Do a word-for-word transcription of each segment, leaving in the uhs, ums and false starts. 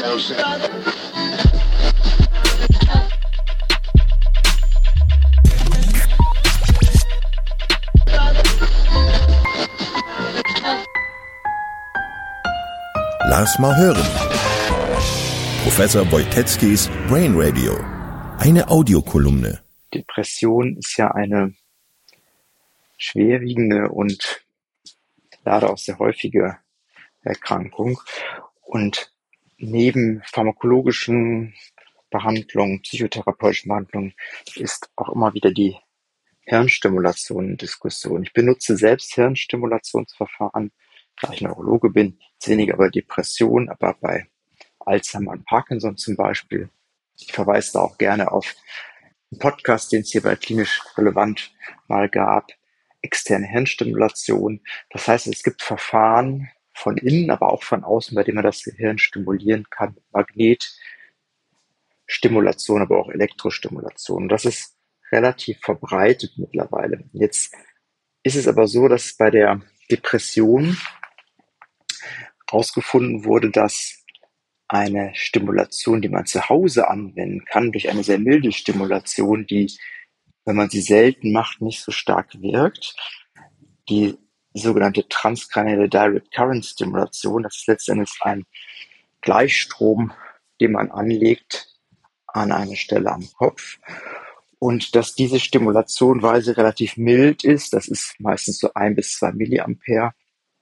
Lass mal hören. Professor Wojtecki's Brain Radio. Eine Audiokolumne. Depression ist ja eine schwerwiegende und leider auch sehr häufige Erkrankung. Und neben pharmakologischen Behandlungen, psychotherapeutischen Behandlungen ist auch immer wieder die Hirnstimulation in Diskussion. Ich benutze selbst Hirnstimulationsverfahren, da ich Neurologe bin, jetzt weniger bei Depressionen, aber bei Alzheimer und Parkinson zum Beispiel. Ich verweise da auch gerne auf einen Podcast, den es hier bei Klinisch Relevant mal gab, externe Hirnstimulation. Das heißt, es gibt Verfahren von innen, aber auch von außen, bei denen man das Gehirn stimulieren kann. Magnetstimulation, aber auch Elektrostimulation. Das ist relativ verbreitet mittlerweile. Jetzt ist es aber so, dass bei der Depression herausgefunden wurde, dass eine Stimulation, die man zu Hause anwenden kann, durch eine sehr milde Stimulation, die, wenn man sie selten macht, nicht so stark wirkt. Die sogenannte transkranielle Direct Current Stimulation, das ist letztendlich ein Gleichstrom, den man anlegt an eine Stelle am Kopf. Und dass diese Stimulation, weil sie relativ mild ist, das ist meistens so ein bis zwei Milliampere,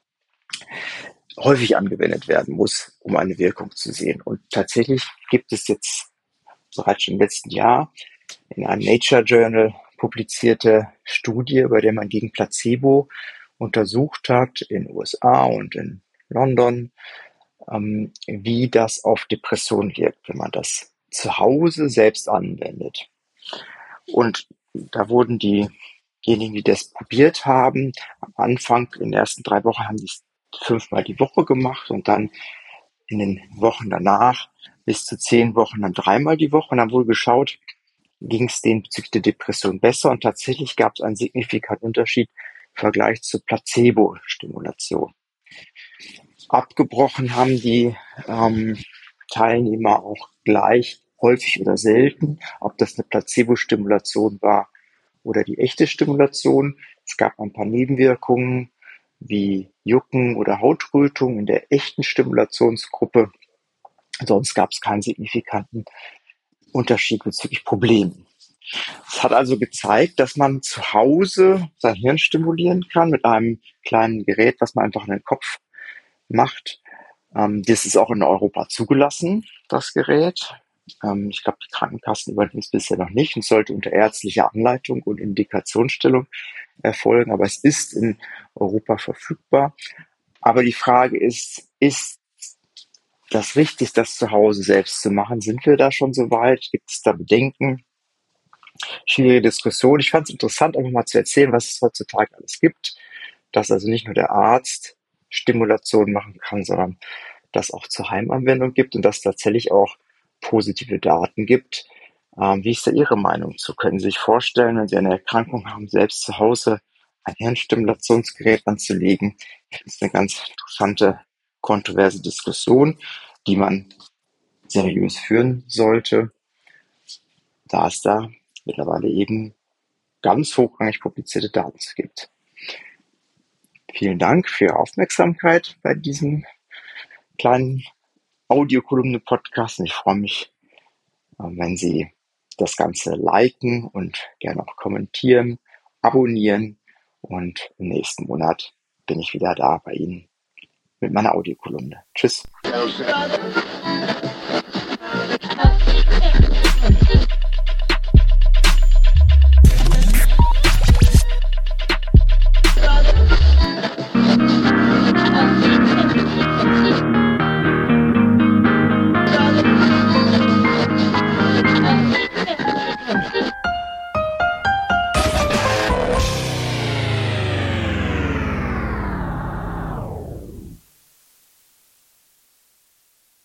häufig angewendet werden muss, um eine Wirkung zu sehen. Und tatsächlich gibt es jetzt bereits schon im letzten Jahr in einem Nature Journal publizierte Studie, bei der man gegen Placebo untersucht hat in den U S A und in London, ähm, wie das auf Depressionen wirkt, wenn man das zu Hause selbst anwendet. Und da wurden diejenigen, die das probiert haben, am Anfang, in den ersten drei Wochen haben sie es fünfmal die Woche gemacht und dann in den Wochen danach bis zu zehn Wochen dann dreimal die Woche und dann wohl geschaut, ging es denen bezüglich der Depression besser und tatsächlich gab es einen signifikanten Unterschied im Vergleich zur Placebo-Stimulation. Abgebrochen haben die ähm, Teilnehmer auch gleich häufig oder selten, ob das eine Placebo-Stimulation war oder die echte Stimulation. Es gab ein paar Nebenwirkungen wie Jucken oder Hautrötung in der echten Stimulationsgruppe. Sonst gab es keinen signifikanten Unterschied bezüglich Problemen. Es hat also gezeigt, dass man zu Hause sein Hirn stimulieren kann mit einem kleinen Gerät, was man einfach in den Kopf macht. Ähm, das ist auch in Europa zugelassen, das Gerät. Ähm, ich glaube, die Krankenkassen übernehmen es bisher noch nicht und sollte unter ärztlicher Anleitung und Indikationsstellung erfolgen, aber es ist in Europa verfügbar. Aber die Frage ist, ist das richtig, das zu Hause selbst zu machen? Sind wir da schon so weit? Gibt es da Bedenken? Schwierige Diskussion. Ich fand es interessant, einfach mal zu erzählen, was es heutzutage alles gibt, dass also nicht nur der Arzt Stimulation machen kann, sondern dass auch zur Heimanwendung gibt und dass tatsächlich auch positive Daten gibt. Ähm, wie ist da Ihre Meinung zu? Können Sie sich vorstellen, wenn Sie eine Erkrankung haben, selbst zu Hause ein Hirnstimulationsgerät anzulegen? Ich finde es eine ganz interessante, kontroverse Diskussion, die man seriös führen sollte, da es da mittlerweile eben ganz hochrangig publizierte Daten gibt. Vielen Dank für Ihre Aufmerksamkeit bei diesem kleinen Audiokolumne-Podcast. Ich freue mich, wenn Sie das Ganze liken und gerne auch kommentieren, abonnieren. Und im nächsten Monat bin ich wieder da bei Ihnen mit meiner Audiokolumne. Tschüss.